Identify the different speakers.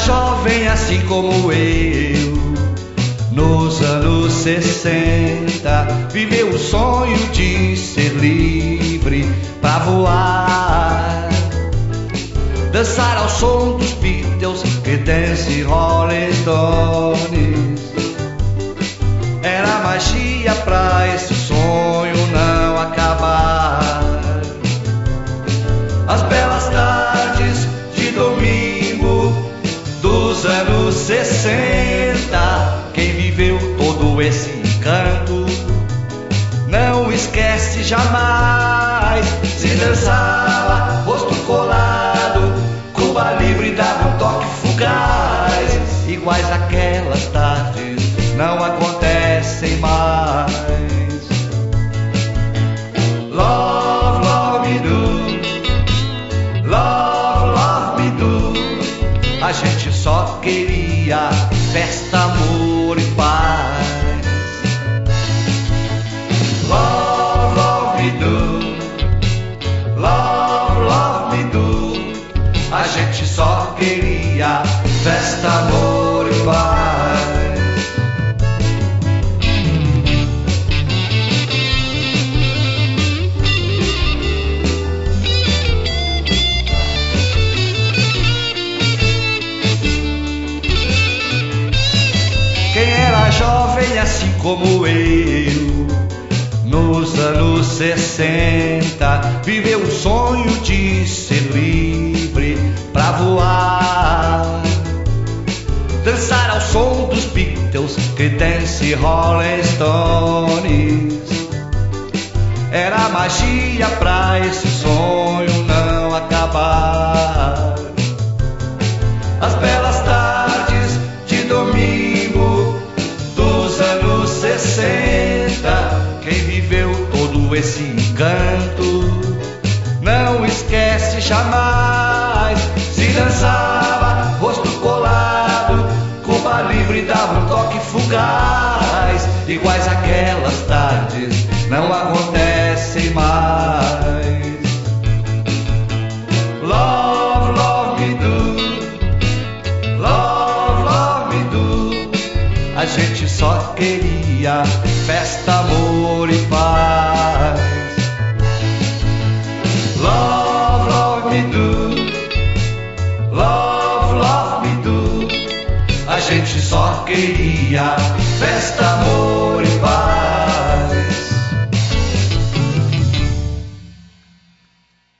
Speaker 1: jovem assim como eu, nos anos 60, viveu o sonho de ser livre pra voar, dançar ao som dos Beatles, Creedence e Rolling Stones. Era magia pra esse sonho não acabar. As belas tardes de domingo dos anos 60, quem viveu todo esse encanto não esquece jamais. Se dançava rosto colado, Cuba Libre dava um toque fugaz. Iguais aquelas tardes não acontecem mais. Love, love me do, love, love me do. A gente só queria festa, amor e paz. Love, love me do, love, love me do. A gente só queria festa, amor e paz. Quem era jovem assim como eu, nos anos 60, viveu o sonho de ser livre pra voar, dançar ao som dos Beatles, Creedence e Rolling Stones. Era magia pra esse sonho não acabar. As belas tardes de domingo dos anos 60, quem viveu todo esse encanto não esquece jamais. Se dançava rosto colado, Cuba Libre dava um toque fugaz. Iguais aquelas tardes não acontecem mais. Love, love me do, love, love me do. A gente só queria festa, amor e paz. Love, love me do, love, love me do. A gente só queria festa, amor e